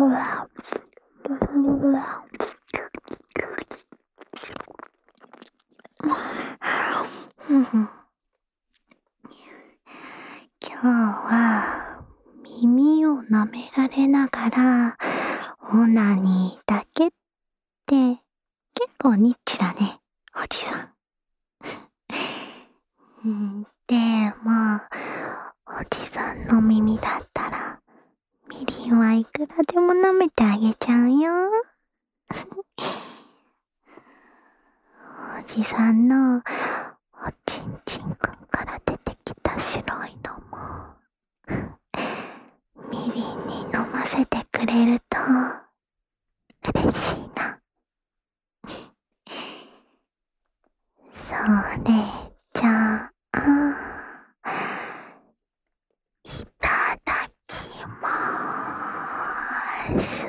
今日は耳を舐められながらオナニーだけって結構ニッチだね、おじさん。でも、おじさんの耳だったらみりんはいくらでも舐めてあげちゃうよ。おじさんのおちんちんくんから出てきた白いのもみりんに飲ませてくれると嬉しいな。それじゃあ、いただきまーす。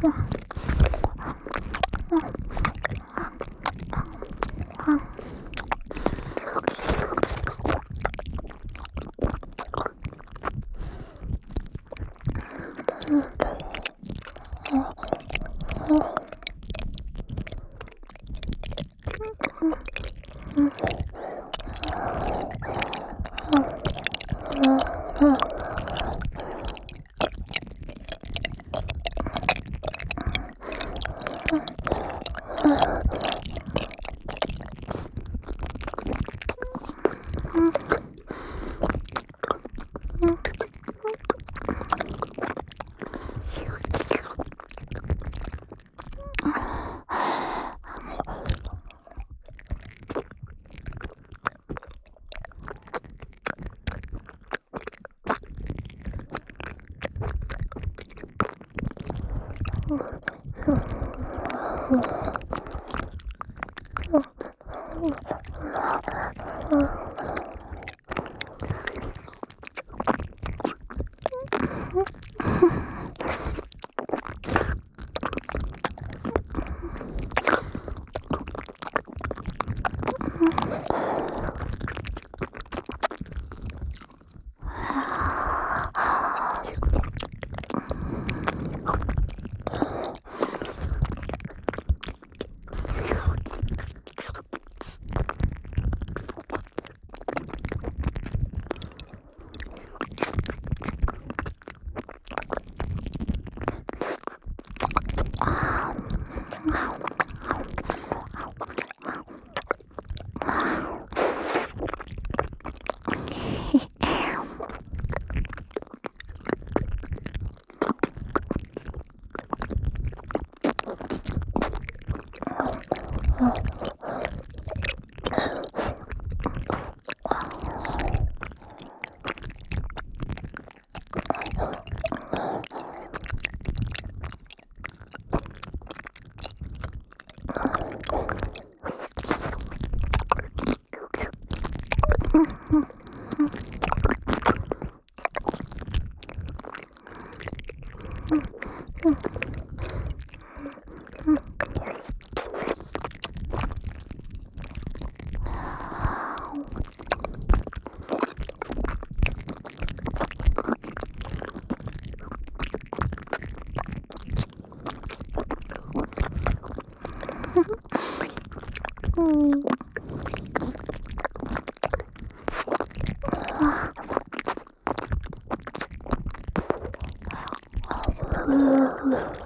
うん。